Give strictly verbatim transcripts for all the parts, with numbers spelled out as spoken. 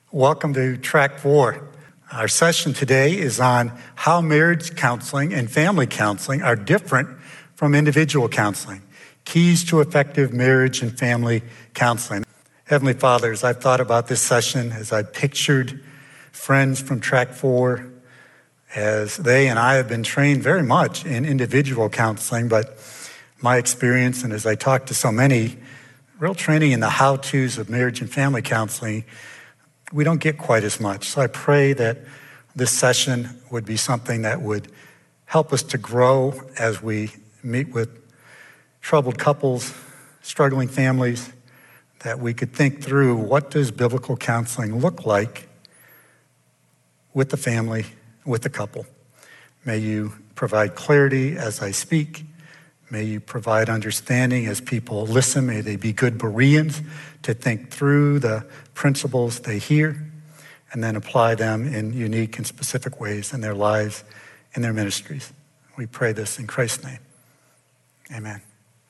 Welcome to Track four. Our session today is on how marriage counseling and family counseling are different from individual counseling. Keys to effective marriage and family counseling. Heavenly Father, as I've thought about this session, as I pictured friends from Track four, as they and I have been trained very much in individual counseling, but my experience, and as I talk to so many, real training in the how-tos of marriage and family counseling, we don't get quite as much. So I pray that this session would be something that would help us to grow as we meet with troubled couples, struggling families, that we could think through what does biblical counseling look like with the family, with the couple. May you provide clarity as I speak. May you provide understanding as people listen. May they be good Bereans to think through the principles they hear and then apply them in unique and specific ways in their lives, in their ministries. We pray this in Christ's name. Amen.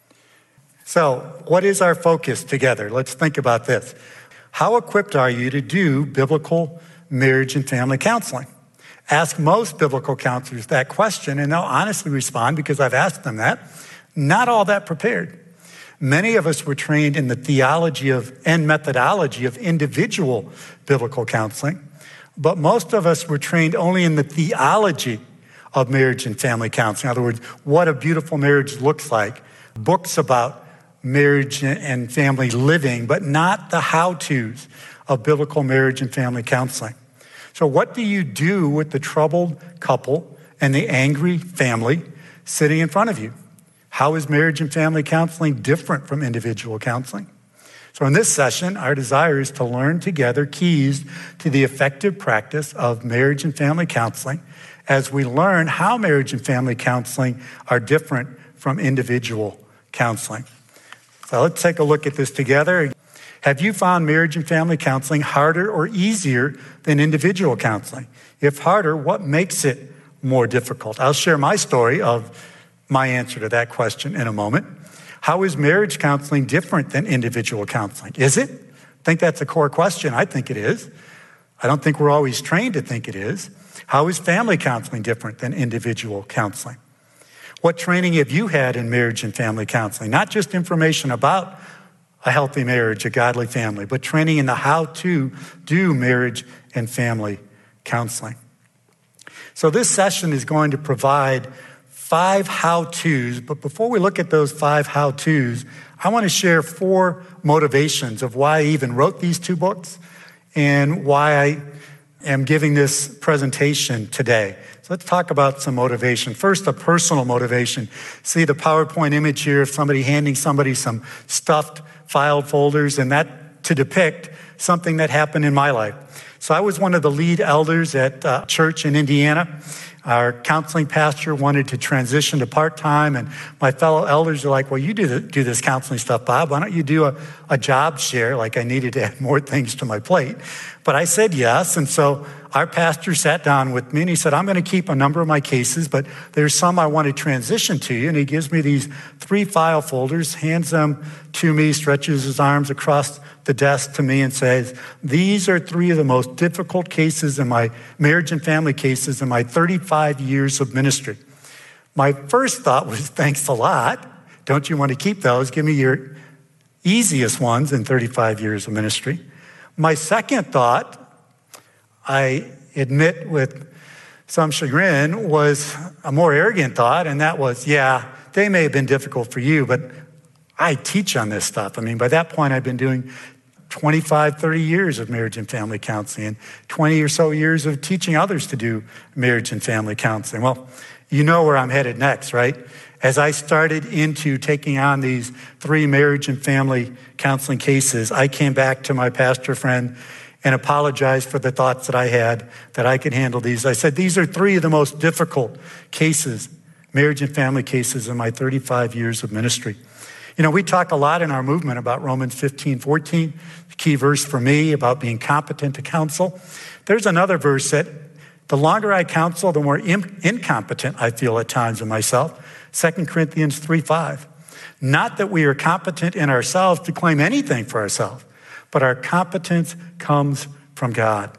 So, what is our focus together? Let's think about this. How equipped are you to do biblical marriage and family counseling? Ask most biblical counselors that question, and they'll honestly respond because I've asked them that. Not all that prepared. Many of us were trained in the theology of and methodology of individual biblical counseling, but most of us were trained only in the theology of marriage and family counseling. In other words, what a beautiful marriage looks like. Books about marriage and family living, but not the how-tos of biblical marriage and family counseling. So what do you do with the troubled couple and the angry family sitting in front of you? How is marriage and family counseling different from individual counseling? So in this session, our desire is to learn together keys to the effective practice of marriage and family counseling as we learn how marriage and family counseling are different from individual counseling. So let's take a look at this together. Have you found marriage and family counseling harder or easier than individual counseling? If harder, what makes it more difficult? I'll share my story of my answer to that question in a moment. How is marriage counseling different than individual counseling? Is it? I think that's a core question. I think it is. I don't think we're always trained to think it is. How is family counseling different than individual counseling? What training have you had in marriage and family counseling? Not just information about a healthy marriage, a godly family, but training in the how to do marriage and family counseling. So this session is going to provide five how-tos, but before we look at those five how-tos, I want to share four motivations of why I even wrote these two books and why I am giving this presentation today. So let's talk about some motivation. First, a personal motivation. See the PowerPoint image here of somebody handing somebody some stuffed filed folders, and that to depict something that happened in my life. So I was one of the lead elders at a church in Indiana. Our counseling pastor wanted to transition to part-time, and my fellow elders are like, well, you do, the, do this counseling stuff, Bob. Why don't you do a, a job share? Like I needed to add more things to my plate. But I said yes, and so our pastor sat down with me, and he said, I'm going to keep a number of my cases, but there's some I want to transition to you. And he gives me these three file folders, hands them to me, stretches his arms across the desk to me and says, these are three of the most difficult cases in my marriage and family cases in my thirty-five years of ministry. My first thought was, thanks a lot. Don't you want to keep those? Give me your easiest ones in thirty-five years of ministry. My second thought, I admit with some chagrin, was a more arrogant thought, and that was, yeah, they may have been difficult for you, but I teach on this stuff. I mean, by that point, I've been doing twenty-five, thirty years of marriage and family counseling and twenty or so years of teaching others to do marriage and family counseling. Well, you know where I'm headed next, right? As I started into taking on these three marriage and family counseling cases, I came back to my pastor friend and apologized for the thoughts that I had that I could handle these. I said, these are three of the most difficult cases, marriage and family cases in my thirty-five years of ministry. You know, we talk a lot in our movement about Romans fifteen, fourteen, the key verse for me about being competent to counsel. There's another verse that the longer I counsel, the more in- incompetent I feel at times in myself. Second Corinthians three, five. Not that we are competent in ourselves to claim anything for ourselves, but our competence comes from God.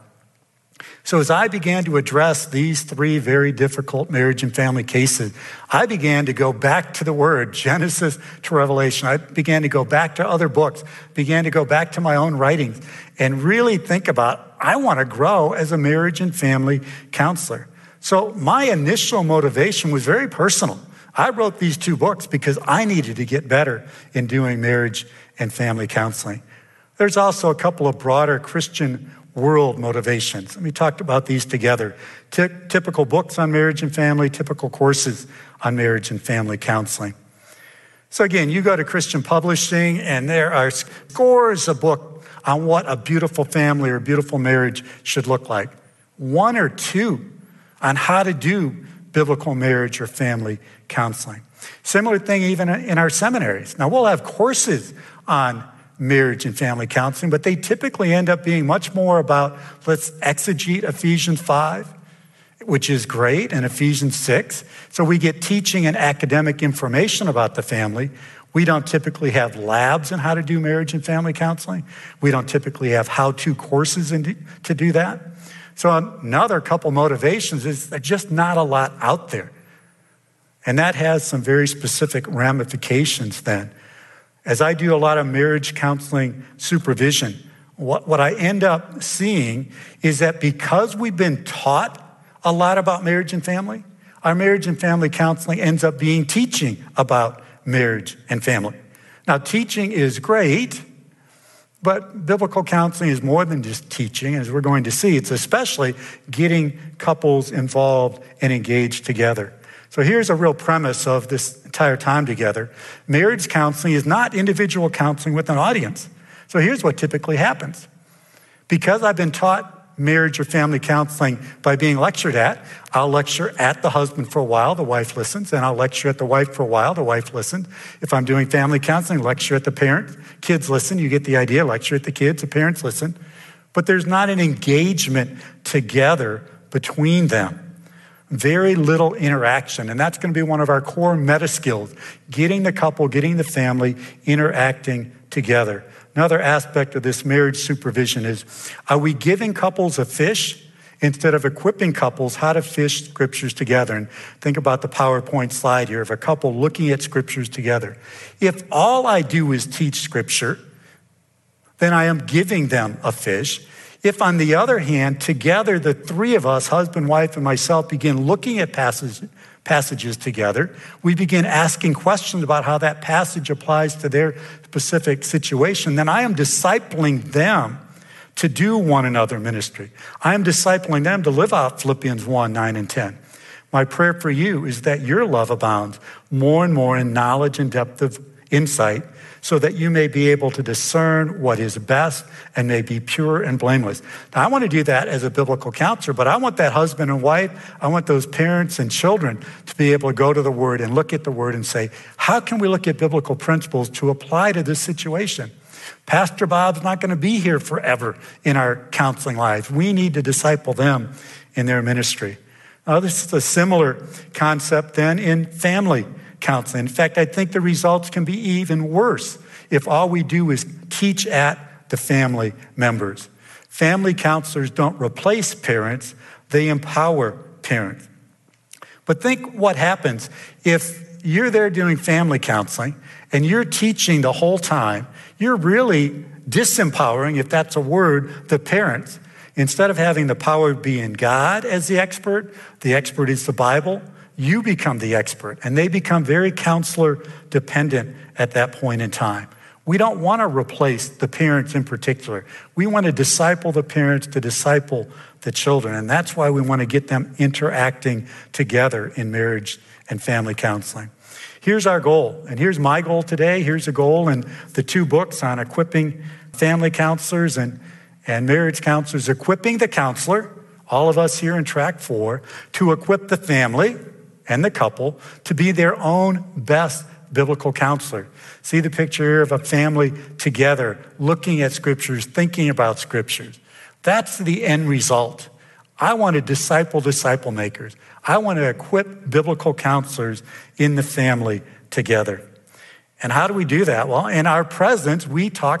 So as I began to address these three very difficult marriage and family cases, I began to go back to the Word, Genesis to Revelation. I began to go back to other books, began to go back to my own writings, and really think about, I want to grow as a marriage and family counselor. So my initial motivation was very personal. I wrote these two books because I needed to get better in doing marriage and family counseling. There's also a couple of broader Christian world motivations. We talked about these together. Ty- typical books on marriage and family, typical courses on marriage and family counseling. So again, you go to Christian Publishing and there are scores of books on what a beautiful family or beautiful marriage should look like. One or two on how to do biblical marriage or family counseling. Similar thing even in our seminaries. Now we'll have courses on marriage and family counseling, but they typically end up being much more about, let's exegete Ephesians five, which is great, and Ephesians six. So we get teaching and academic information about the family. We don't typically have labs on how to do marriage and family counseling. We don't typically have how-to courses in, to do that. So another couple motivations is there's just not a lot out there. And that has some very specific ramifications then. As I do a lot of marriage counseling supervision, what, what I end up seeing is that because we've been taught a lot about marriage and family, our marriage and family counseling ends up being teaching about marriage and family. Now, teaching is great, but biblical counseling is more than just teaching, as we're going to see. It's especially getting couples involved and engaged together. So here's a real premise of this entire time together. Marriage counseling is not individual counseling with an audience. So here's what typically happens. Because I've been taught marriage or family counseling by being lectured at, I'll lecture at the husband for a while, the wife listens, and I'll lecture at the wife for a while, the wife listens. If I'm doing family counseling, lecture at the parent, kids listen, you get the idea, lecture at the kids, the parents listen. But there's not an engagement together between them. Very little interaction, and that's going to be one of our core meta skills, getting the couple, getting the family, interacting together. Another aspect of this marriage supervision is, are we giving couples a fish instead of equipping couples how to fish scriptures together? And think about the PowerPoint slide here of a couple looking at scriptures together. If all I do is teach scripture, then I am giving them a fish. If, on the other hand, together, the three of us, husband, wife, and myself, begin looking at passage, passages together, we begin asking questions about how that passage applies to their specific situation, then I am discipling them to do one another ministry. I am discipling them to live out Philippians one, nine, and ten. My prayer for you is that your love abounds more and more in knowledge and depth of insight, so that you may be able to discern what is best and may be pure and blameless. Now, I want to do that as a biblical counselor, but I want that husband and wife, I want those parents and children to be able to go to the Word and look at the Word and say, how can we look at biblical principles to apply to this situation? Pastor Bob's not going to be here forever in our counseling lives. We need to disciple them in their ministry. Now, this is a similar concept then in family counseling. In fact, I think the results can be even worse if all we do is teach at the family members. Family counselors don't replace parents, they empower parents. But think what happens if you're there doing family counseling and you're teaching the whole time, you're really disempowering, if that's a word, the parents. Instead of having the power be in God as the expert, the expert is the Bible, you become the expert, and they become very counselor dependent at that point in time. We don't want to replace the parents in particular. We want to disciple the parents to disciple the children, and that's why we want to get them interacting together in marriage and family counseling. Here's our goal, and here's my goal today. Here's a goal in the two books on equipping family counselors and, and marriage counselors, equipping the counselor, all of us here in track four, to equip the family and the couple to be their own best biblical counselor. See the picture here of a family together, looking at scriptures, thinking about scriptures. That's the end result. I want to disciple disciple makers. I want to equip biblical counselors in the family together. And how do we do that? Well, in our presence, we talk